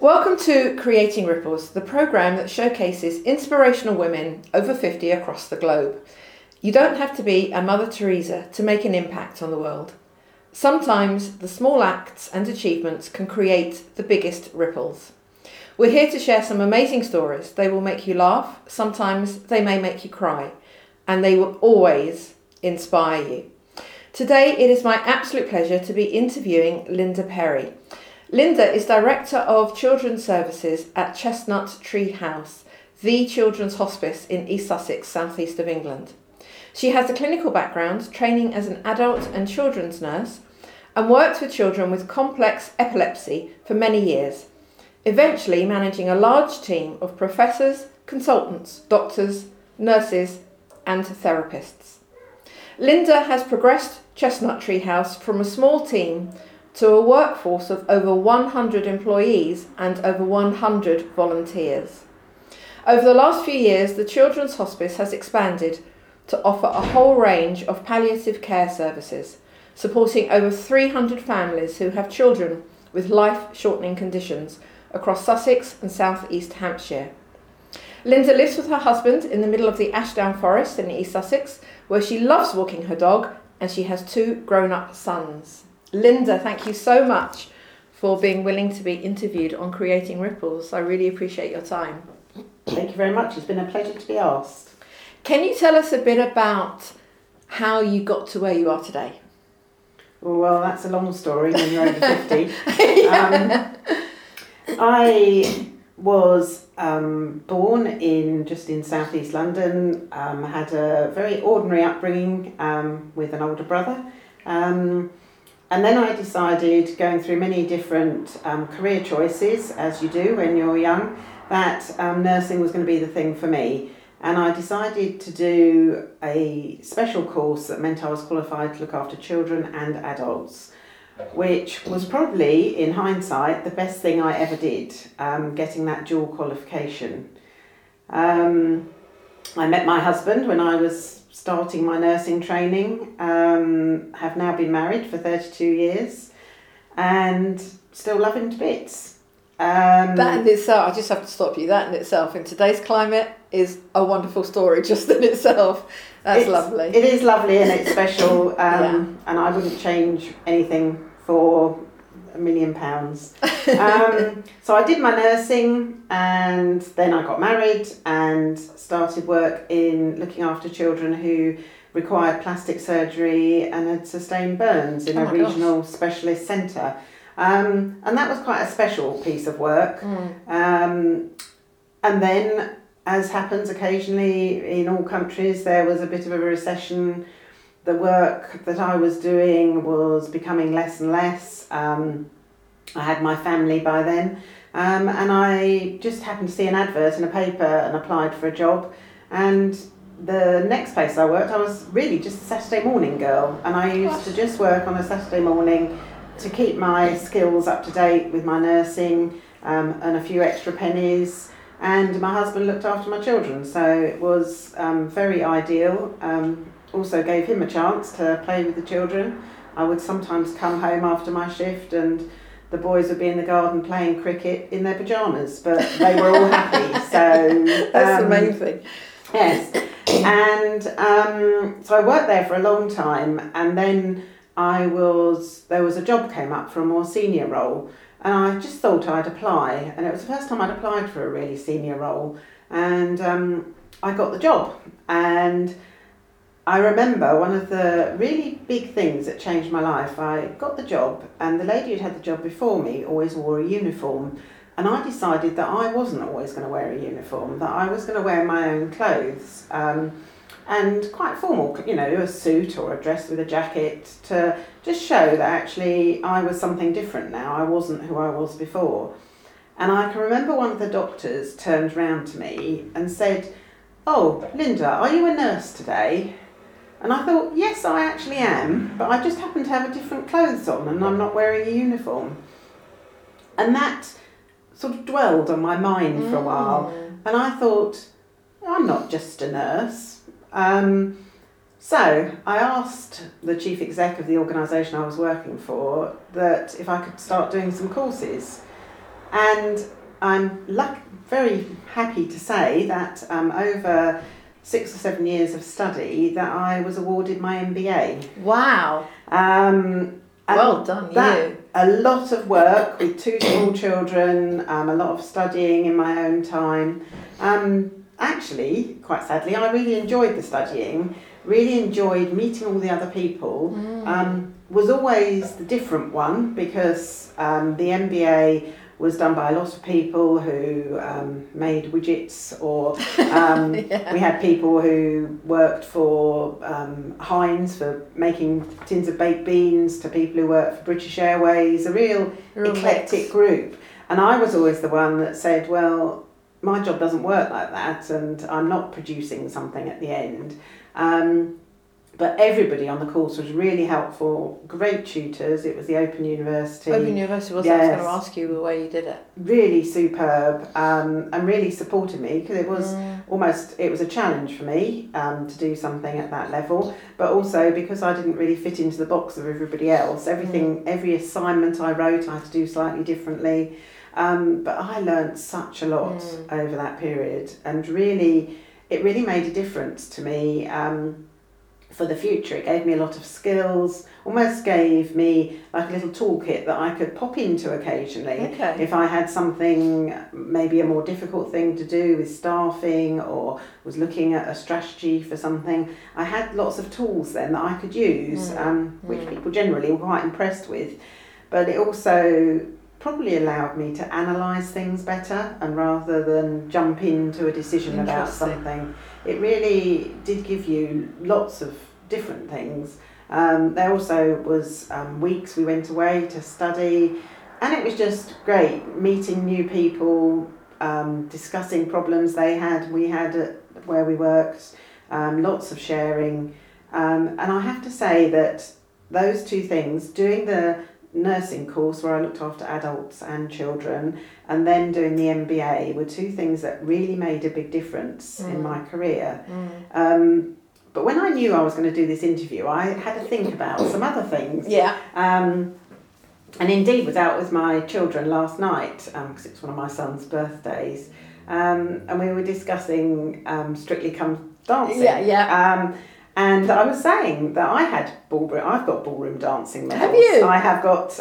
Welcome to Creating Ripples, the programme that showcases inspirational women over 50 across the globe. You don't have to be a Mother Teresa to make an impact on the world. Sometimes the small acts and achievements can create the biggest ripples. We're here to share some amazing stories. They will make you laugh, sometimes they may make you cry, and they will always inspire you. Today it is my absolute pleasure to be interviewing Linda Perry. Linda is Director of Children's Services at Chestnut Tree House, the children's hospice in East Sussex, southeast of England. She has a clinical background, training as an adult and children's nurse, and worked with children with complex epilepsy for many years, eventually managing a large team of professors, consultants, doctors, nurses, and therapists. Linda has progressed Chestnut Tree House from a small team to a workforce of over 100 employees and over 100 volunteers. Over the last few years, the Children's Hospice has expanded to offer a whole range of palliative care services, supporting over 300 families who have children with life-shortening conditions across Sussex and South East Hampshire. Linda lives with her husband in the middle of the Ashdown Forest in East Sussex, where she loves walking her dog, and she has 2 grown-up sons. Linda, thank you so much for being willing to be interviewed on Creating Ripples. I really appreciate your time. Thank you very much. It's been a pleasure to be asked. Can you tell us a bit about how you got to where you are today? Well, that's a long story when you're over 50. I was born in southeast London, had a very ordinary upbringing with an older brother. And then I decided, going through many different career choices, as you do when you're young, that nursing was going to be the thing for me. And I decided to do a special course that meant I was qualified to look after children and adults, which was probably, in hindsight, the best thing I ever did, getting that dual qualification. I met my husband when I was starting my nursing training, have now been married for 32 years and still love him to bits. That in itself, I just have to stop you, that in itself, in today's climate, is a wonderful story just in itself. It's lovely. It is lovely and it's special, and I wouldn't change anything for £1 million. So I did my nursing and then I got married and started work in looking after children who required plastic surgery and had sustained burns in a regional specialist centre. And that was quite a special piece of work. And then, as happens occasionally in all countries, there was a bit of a recession. The work that I was doing was becoming less and less. I had my family by then, and I just happened to see an advert in a paper and applied for a job. And the next place I worked, I was really just a Saturday morning girl, and I used to just work on a Saturday morning to keep my skills up to date with my nursing, and a few extra pennies. And my husband looked after my children, so it was very ideal. Also gave him a chance to play with the children. I would sometimes come home after my shift and the boys would be in the garden playing cricket in their pyjamas, but they were all happy. So that's the main thing. Yes, and so I worked there for a long time, and then there was a job came up for a more senior role, and I just thought I'd apply, and it was the first time I'd applied for a really senior role, and I got the job. And I remember one of the really big things that changed my life. I got the job, and the lady who'd had the job before me always wore a uniform, and I decided that I wasn't always going to wear a uniform, that I was going to wear my own clothes, and quite formal, a suit or a dress with a jacket, to just show that actually I was something different now. I wasn't who I was before. And I can remember one of the doctors turned round to me and said, "Oh, Linda, are you a nurse today?" And I thought, yes, I actually am, but I just happen to have a different clothes on and I'm not wearing a uniform. And that sort of dwelled on my mind for a while. And I thought, I'm not just a nurse. So I asked the chief exec of the organisation I was working for that if I could start doing some courses. And I'm very happy to say that over 6 or 7 years of study that I was awarded my MBA. Wow. Well done, you. A lot of work with 2 small children, a lot of studying in my own time. Actually, quite sadly, I really enjoyed the studying, really enjoyed meeting all the other people. Was always the different one because the MBA was done by a lot of people who made widgets, or we had people who worked for Heinz for making tins of baked beans, to people who worked for British Airways, a real eclectic group. And I was always the one that said, well, my job doesn't work like that, and I'm not producing something at the end. But everybody on the course was really helpful, great tutors. It was the Open University. Open University was, yes. I was going to ask you the way you did it. Really superb, and really supported me, because it was it was a challenge for me to do something at that level, but also because I didn't really fit into the box of everybody else. Every assignment I wrote, I had to do slightly differently. But I learnt such a lot over that period, and it really made a difference to me. For the future, it gave me a lot of skills, almost gave me like a little toolkit that I could pop into occasionally. If I had something, maybe a more difficult thing to do with staffing, or was looking at a strategy for something, I had lots of tools then that I could use, which people generally were quite impressed with. But it also probably allowed me to analyse things better, and rather than jump into a decision about something, it really did give you lots of different things. There also was weeks we went away to study, and it was just great meeting new people, discussing problems we had at where we worked, lots of sharing, and I have to say that those 2 things, doing the nursing course where I looked after adults and children, and then doing the MBA, were 2 things that really made a big difference in my career. But when I knew I was going to do this interview, I had to think about some other things. And indeed was out with my children last night, because it's one of my son's birthdays, and we were discussing Strictly Come Dancing. And I was saying that I've got ballroom dancing medals. Have you? I have got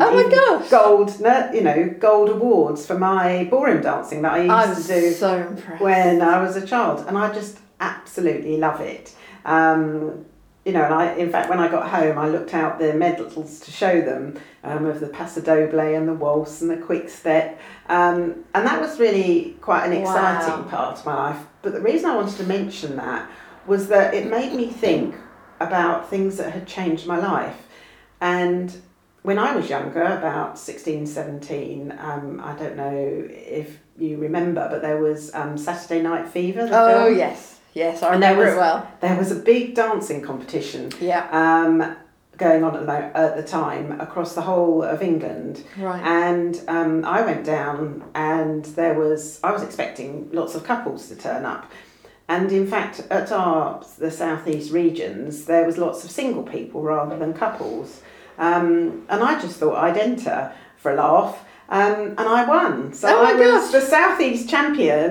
gold awards for my ballroom dancing that I used to do so impressed. When I was a child, and I just absolutely love it. And in fact, when I got home, I looked out the medals to show them, of the Paso Doble and the waltz and the quick step, and that was really quite an exciting part of my life. But the reason I wanted to mention that was that it made me think about things that had changed my life. And when I was younger, about 16, 17, I don't know if you remember, but there was Saturday Night Fever, the film. Yes, I remember it well. There was a big dancing competition going on at the time across the whole of England. Right. And I went down, and I was expecting lots of couples to turn up. And in fact, at the southeast regions, there was lots of single people rather than couples. And I just thought I'd enter for a laugh, and I won. So I was the southeast champion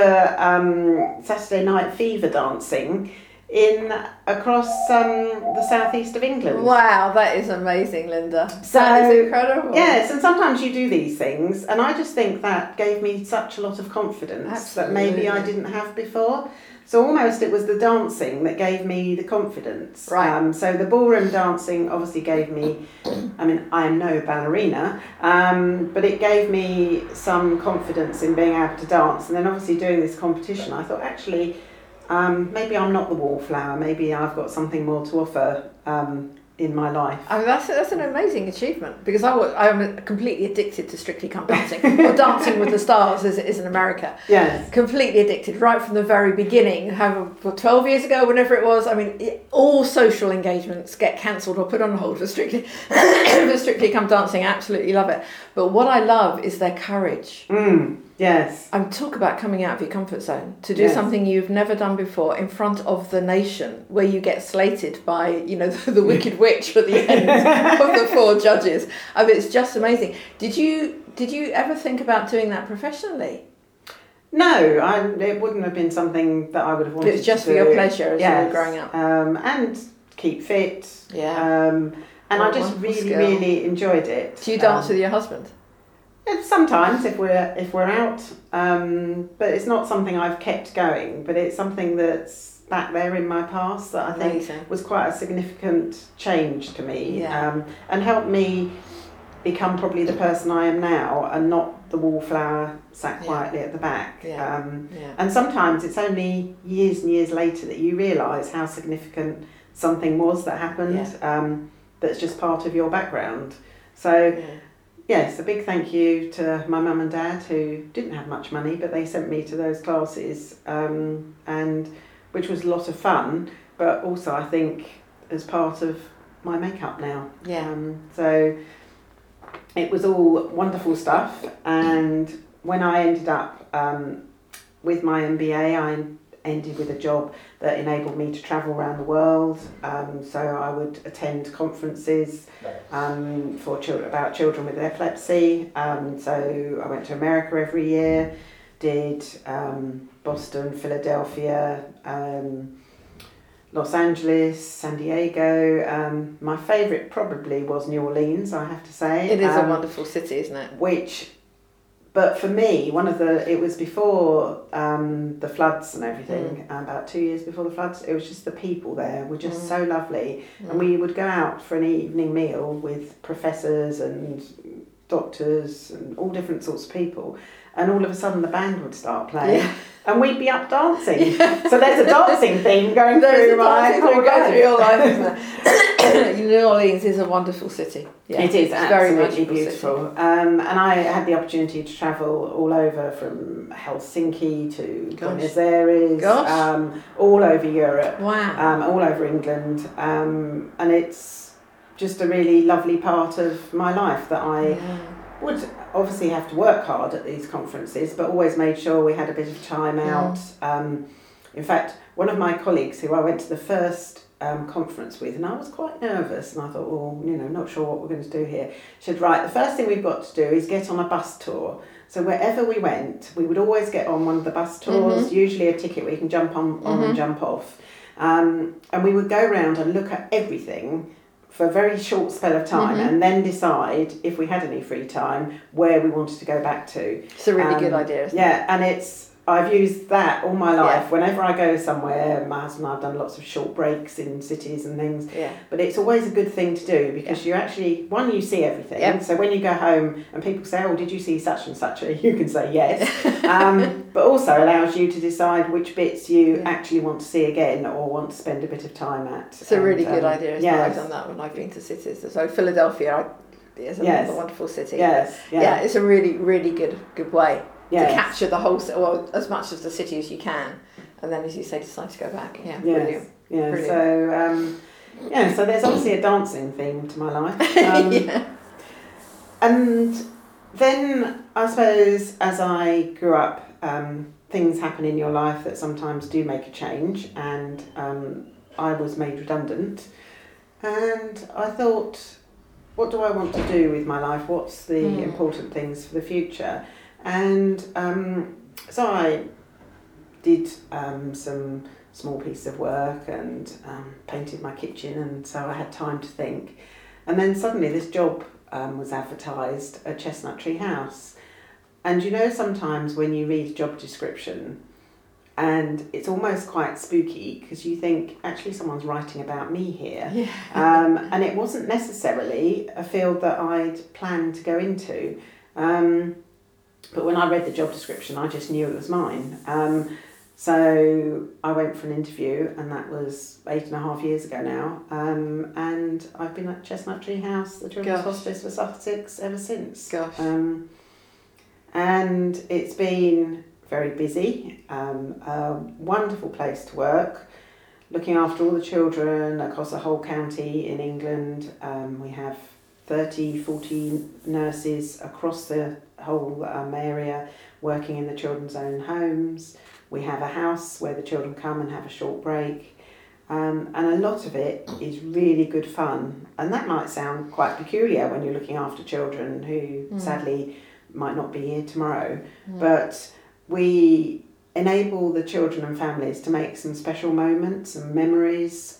for Saturday Night Fever dancing across the southeast of England. Wow, that is amazing, Linda. So, that is incredible. Yes, and sometimes you do these things, and I just think that gave me such a lot of confidence that maybe I didn't have before. So almost it was the dancing that gave me the confidence. Right. So the ballroom dancing obviously gave me, I am no ballerina, but it gave me some confidence in being able to dance. And then obviously doing this competition, I thought actually, maybe I'm not the wallflower, maybe I've got something more to offer in my life. That's an amazing achievement, because I'm completely addicted to Strictly Come Dancing, or Dancing with the Stars as it is in America. Yes. Completely addicted right from the very beginning. 12 years ago, whenever it was, all social engagements get cancelled or put on hold for Strictly Come Dancing. I absolutely love it. But what I love is their courage. Yes. Talk about coming out of your comfort zone to do something you've never done before in front of the nation, where you get slated by, the Wicked Witch. witch at the end of the 4 judges. I mean, it's just amazing. Did you ever think about doing that professionally? No, it wouldn't have been something that I would have wanted to do. It was just for your pleasure as you were growing up. And keep fit. Yeah. And I just really enjoyed it. Do you dance with your husband? Sometimes if we're out, but it's not something I've kept going. But it's something that's back there in my past that I think was quite a significant change to me, and helped me become probably the person I am now, and not the wallflower sat quietly at the back. And sometimes it's only years and years later that you realise how significant something was that happened. That's just part of your background. So. Yes, a big thank you to my mum and dad, who didn't have much money, but they sent me to those classes, and which was a lot of fun, but also I think as part of my makeup now. So it was all wonderful stuff, and when I ended up with my MBA, I ended with a job that enabled me to travel around the world. So I would attend conferences for about children with epilepsy. So I went to America every year, did Boston, Philadelphia, Los Angeles, San Diego. My favourite probably was New Orleans, I have to say. It is a wonderful city, isn't it? But for me, it was before the floods and everything, about 2 years before the floods. It was just the people there were just so lovely. And we would go out for an evening meal with professors and doctors and all different sorts of people. And all of a sudden the band would start playing and we'd be up dancing. So there's a dancing theme going through my whole life. Through your life, isn't it? New Orleans is a wonderful city. Yeah, it is absolutely very beautiful. And I had the opportunity to travel all over, from Helsinki to Buenos Aires, all over Europe, all over England. And it's just a really lovely part of my life that I would obviously have to work hard at these conferences, but always made sure we had a bit of time out. In fact, one of my colleagues who I went to the first conference with, and I was quite nervous, and I thought, not sure what we're going to do here. She said, right, the first thing we've got to do is get on a bus tour. So wherever we went, we would always get on one of the bus tours, usually a ticket where you can jump on and jump off. And we would go around and look at everything for a very short spell of time, and then decide, if we had any free time, where we wanted to go back to. It's a really good idea, isn't it? And I've used that all my life. Whenever I go somewhere, my husband and I have done lots of short breaks in cities and things. But it's always a good thing to do, because you actually, one, you see everything. So when you go home and people say, oh, did you see such and such? You can say yes. But also allows you to decide which bits you actually want to see again or want to spend a bit of time at. It's a really good idea. I've done that when I've been to cities. So Philadelphia is another wonderful city. It's a really, really good way. To capture the whole, as much of the city as you can, and then, as you say, decide to go back. Brilliant. Brilliant. So there's obviously a dancing theme to my life. And then I suppose as I grew up, things happen in your life that sometimes do make a change, and I was made redundant, and I thought, what do I want to do with my life? What's the important things for the future? And so I did some small piece of work and painted my kitchen, and so I had time to think. And then suddenly this job was advertised at Chestnut Tree House. And sometimes when you read a job description, and it's almost quite spooky, because you think, actually someone's writing about me here. And it wasn't necessarily a field that I'd planned to go into. But when I read the job description, I just knew it was mine. So I went for an interview, and that was 8.5 years ago now. And I've been at Chestnut Tree House, the Children's Hospice for Sussex, ever since. And it's been very busy, a wonderful place to work, looking after all the children across the whole county in England. We have 40 nurses across the whole area working in the children's own homes. We have a house where the children come and have a short break. And a lot of it is really good fun. And that might sound quite peculiar when you're looking after children who sadly might not be here tomorrow. But we enable the children and families to make some special moments and memories.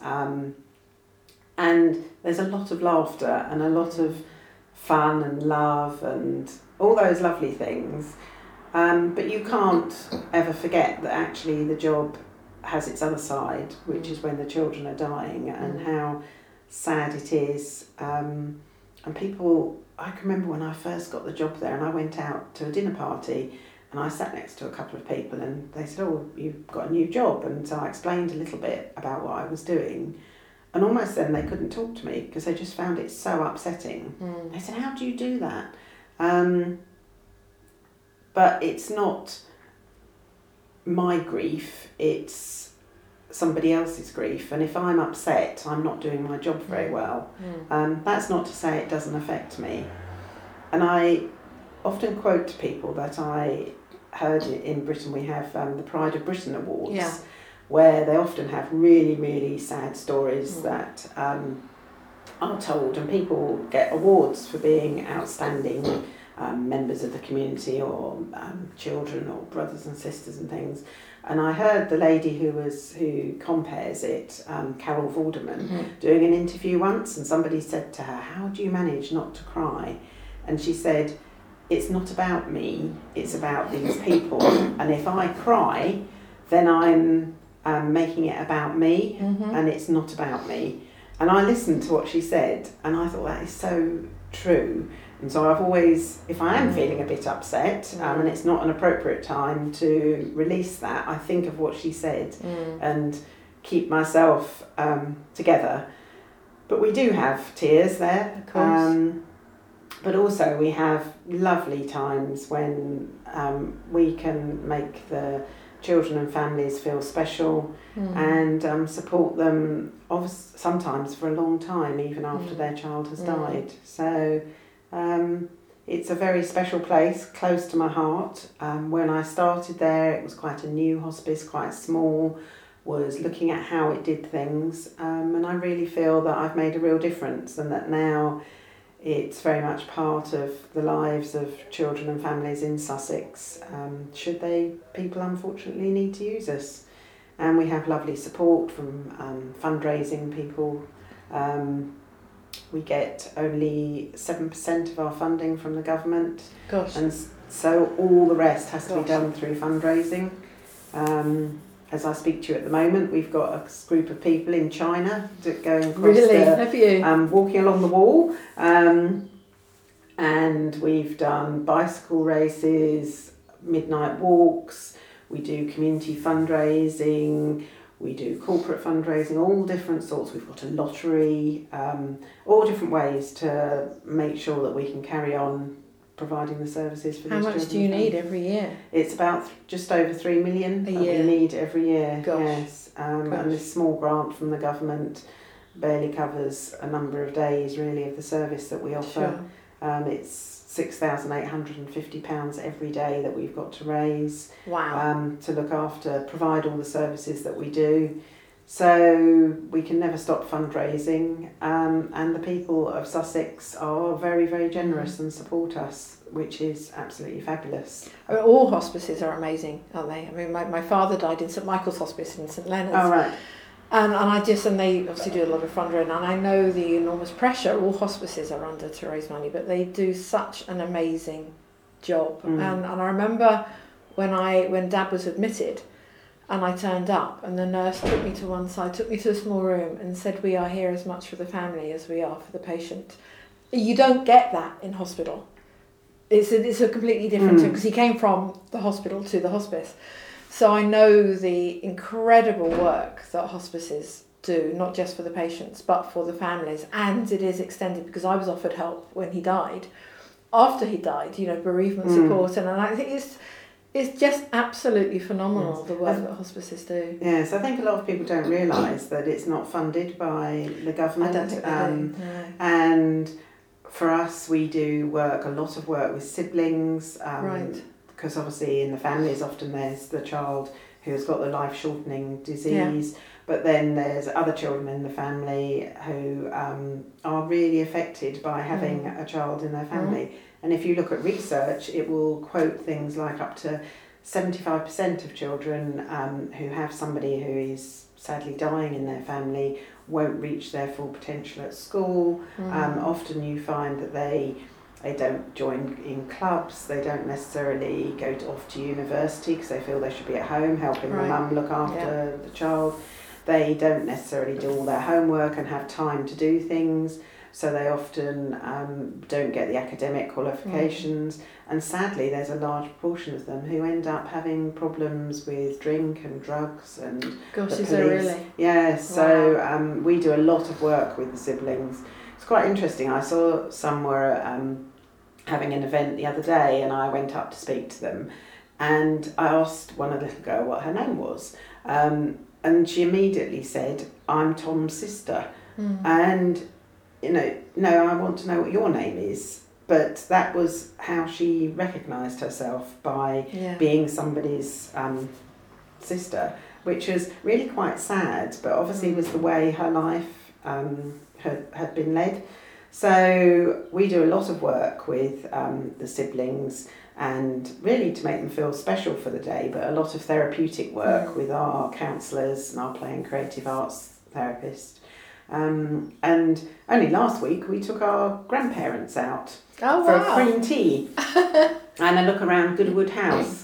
And there's a lot of laughter and a lot of fun and love and all those lovely things. But you can't ever forget that actually the job has its other side, which is when the children are dying and how sad it is. And people, I can remember when I first got the job there and I went out to a dinner party and I sat next to a couple of people and they said, oh, you've got a new job. And so I explained a little bit about what I was doing. And almost then they couldn't talk to me because they just found it so upsetting. They said, how do you do that? But it's not my grief, it's somebody else's grief. And if I'm upset, I'm not doing my job very well. That's not to say it doesn't affect me. And I often quote to people that I heard in Britain we have the Pride of Britain Awards, where they often have really, really sad stories that are told, and people get awards for being outstanding members of the community or children or brothers and sisters and things. And I heard the lady who compares it, Carol Vorderman, doing an interview once, and somebody said to her, how do you manage not to cry? And she said, it's not about me, it's about these people. And if I cry, then I'm making it about me, and it's not about me. And I listened to what she said, and I thought that is so true. And so I've always, if I am feeling a bit upset, and it's not an appropriate time to release that, I think of what she said and keep myself together. But we do have tears there. Of course. But also we have lovely times when we can make the children and families feel special and support them sometimes for a long time, even after their child has died. So it's a very special place, close to my heart. When I started there, it was quite a new hospice, quite small, was looking at how it did things, and I really feel that I've made a real difference, and that now it's very much part of the lives of children and families in Sussex, should people unfortunately need to use us. And we have lovely support from fundraising people. We get only 7% of our funding from the government. Gosh. And so all the rest has to be done through fundraising. As I speak to you at the moment, we've got a group of people in China going across Have you? walking along the wall. And we've done bicycle races, midnight walks, we do community fundraising, we do corporate fundraising, all different sorts. We've got a lottery, all different ways to make sure that we can carry on providing the services for these children. How much do you need every year? It's about just over 3 million that we need every year. Gosh. Yes, and this small grant from the government barely covers a number of days really of the service that we offer. It's £6,850 every day that we've got to raise. Wow. To look after, provide all the services that we do. So we can never stop fundraising, and the people of Sussex are very, very generous and support us, which is absolutely fabulous. I mean, all hospices are amazing, aren't they? I mean, my father died in St Michael's Hospice in St Leonard's. Oh, right. And they obviously do a lot of fundraising, and I know the enormous pressure all hospices are under to raise money, but they do such an amazing job. And I remember when Dad was admitted, and I turned up, and the nurse took me to one side, took me to a small room, and said, "We are here as much for the family as we are for the patient." You don't get that in hospital. It's a completely different thing, because he came from the hospital to the hospice. So I know the incredible work that hospices do, not just for the patients, but for the families. And it is extended, because I was offered help when he died. After he died, bereavement support. And I think it's just absolutely phenomenal, the work that hospices do. Yes, I think a lot of people don't realise that it's not funded by the government. I don't think they do, no. And for us, we do a lot of work with siblings. Right. Because obviously in the families often there's the child who has got the life-shortening disease. But then there's other children in the family who are really affected by having a child in their family. And if you look at research, it will quote things like up to 75% of children who have somebody who is sadly dying in their family won't reach their full potential at school. Often you find that they don't join in clubs, they don't necessarily go off to university because they feel they should be at home helping the mum look after the child. They don't necessarily do all their homework and have time to do things, so they often don't get the academic qualifications. And sadly, there's a large proportion of them who end up having problems with drink and drugs and Gosh, the is there police. really? Yes, so we do a lot of work with the siblings. It's quite interesting. I saw some were having an event the other day, and I went up to speak to them, and I asked one little girl what her name was. And she immediately said, "I'm Tom's sister." And, no, I want to know what your name is. But that was how she recognised herself, by being somebody's sister, which was really quite sad, but obviously was the way her life had been led. So we do a lot of work with the siblings, and really to make them feel special for the day, but a lot of therapeutic work with our counsellors and our play and creative arts therapists. And only last week we took our grandparents out for a cream tea and a look around Goodwood House.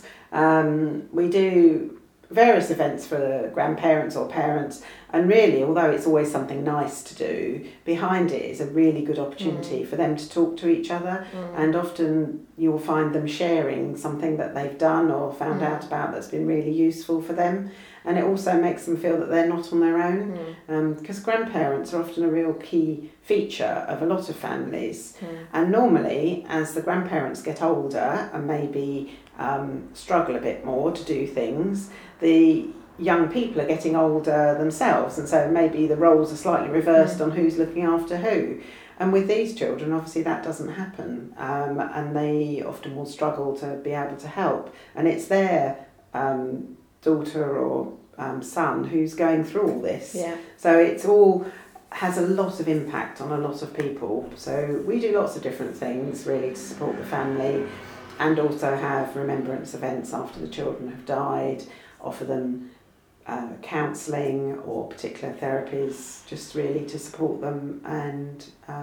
We do various events for the grandparents or parents, and really, although it's always something nice to do, behind it is a really good opportunity for them to talk to each other. And often you'll find them sharing something that they've done or found out about that's been really useful for them, and it also makes them feel that they're not on their own, because grandparents are often a real key feature of a lot of families. And normally, as the grandparents get older and maybe struggle a bit more to do things, the young people are getting older themselves, and so maybe the roles are slightly reversed on who's looking after who. And with these children, obviously that doesn't happen, and they often will struggle to be able to help, and it's their daughter or son who's going through all this. So it's all has a lot of impact on a lot of people. So we do lots of different things really to support the family, and also have remembrance events after the children have died, offer them counselling or particular therapies, just really to support them and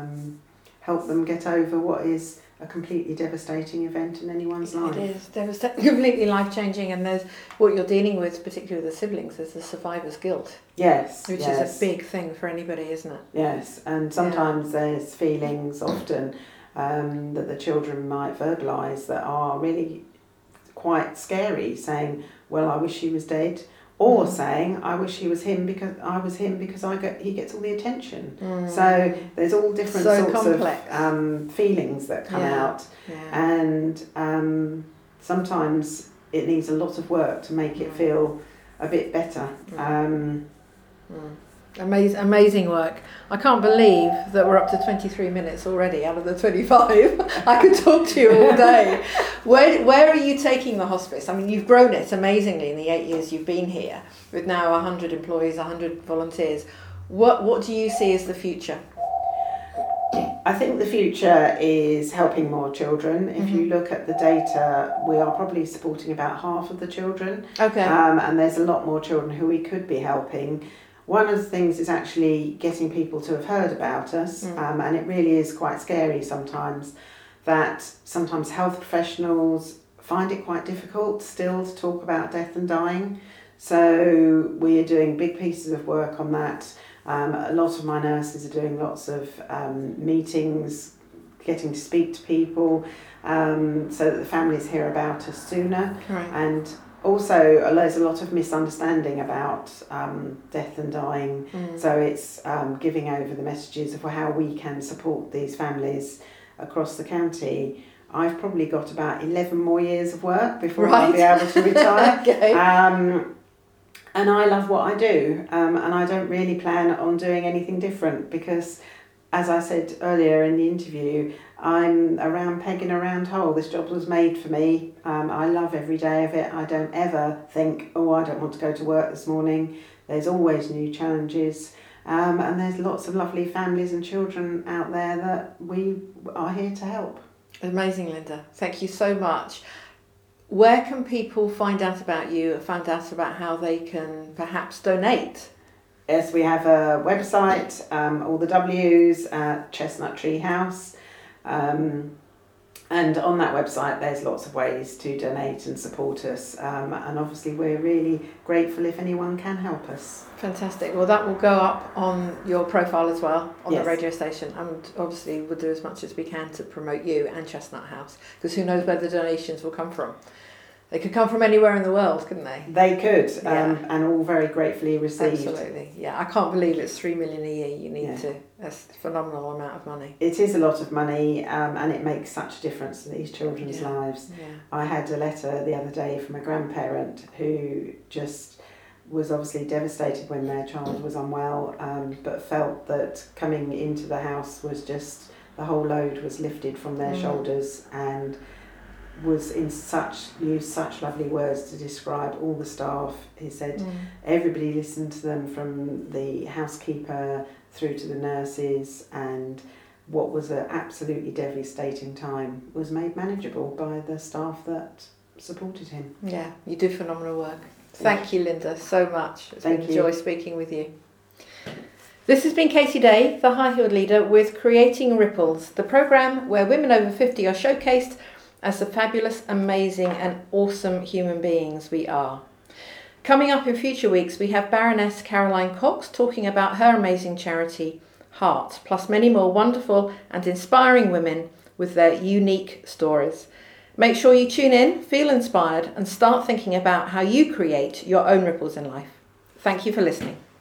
help them get over what is a completely devastating event in anyone's life. It is completely life-changing, and there's what you're dealing with, particularly with the siblings, is the survivor's guilt. Yes. Which is a big thing for anybody, isn't it? Yes, and sometimes there's feelings often that the children might verbalise that are really quite scary, saying, "Well, I wish he was dead," or saying, "I wish he was him because he gets all the attention." So there's all different sorts of feelings that come out, and sometimes it needs a lot of work to make it feel a bit better. Amazing work. I can't believe that we're up to 23 minutes already out of the 25. I could talk to you all day. Where are you taking the hospice? I mean, you've grown it amazingly in the 8 years you've been here, with now 100 employees, 100 volunteers. What do you see as the future? I think the future is helping more children. If you look at the data, we are probably supporting about half of the children. Okay. And there's a lot more children who we could be helping. One of the things is actually getting people to have heard about us, and it really is quite scary sometimes that sometimes health professionals find it quite difficult still to talk about death and dying. So we are doing big pieces of work on that. A lot of my nurses are doing lots of meetings, getting to speak to people, so that the families hear about us sooner. Right. And also, there's a lot of misunderstanding about death and dying, so it's giving over the messages of how we can support these families across the county. I've probably got about 11 more years of work before I'll be able to retire. Okay. And I love what I do, and I don't really plan on doing anything different, because as I said earlier in the interview, I'm a round peg in a round hole. This job was made for me. I love every day of it. I don't ever think, oh, I don't want to go to work this morning. There's always new challenges. And there's lots of lovely families and children out there that we are here to help. Amazing, Linda. Thank you so much. Where can people find out about you, find out about how they can perhaps donate? Yes, we have a website, all the W's at Chestnut Tree House. And on that website there's lots of ways to donate and support us. And obviously we're really grateful if anyone can help us. Fantastic. Well, that will go up on your profile as well on Yes. the radio station, and obviously we'll do as much as we can to promote you and Chestnut House, because who knows where the donations will come from. They could come from anywhere in the world, couldn't they? They could, Yeah. And all very gratefully received. Absolutely. Yeah, I can't believe it's 3 million a year you need Yeah. to. That's a phenomenal amount of money. It is a lot of money, and it makes such a difference to these children's Yeah. lives. Yeah. I had a letter the other day from a grandparent who just was obviously devastated when their child was unwell, but felt that coming into the house was just, the whole load was lifted from their shoulders, and used such lovely words to describe all the staff. He said everybody listened to them, from the housekeeper through to the nurses, and what was an absolutely devastating time was made manageable by the staff that supported him. Yeah, you do phenomenal work. Thank you, Linda, so much. It's been a joy speaking with you. This has been Katie Day, the High Heeled Leader, with Creating Ripples, the programme where women over 50 are showcased as the fabulous, amazing and awesome human beings we are. Coming up in future weeks, we have Baroness Caroline Cox talking about her amazing charity, Heart, plus many more wonderful and inspiring women with their unique stories. Make sure you tune in, feel inspired, and start thinking about how you create your own ripples in life. Thank you for listening.